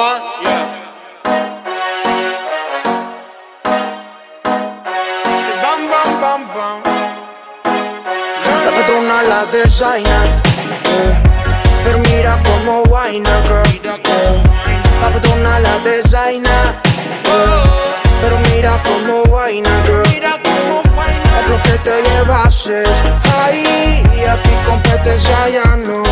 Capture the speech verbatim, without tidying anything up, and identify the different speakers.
Speaker 1: Yeah. Bam, bam, bam, bam.
Speaker 2: La patrona la designer, eh, pero mira como guayna, girl. Eh, la patrona la designer, eh, pero mira como guayna, girl. Es lo que te llevases, ay, aquí competencia ya no.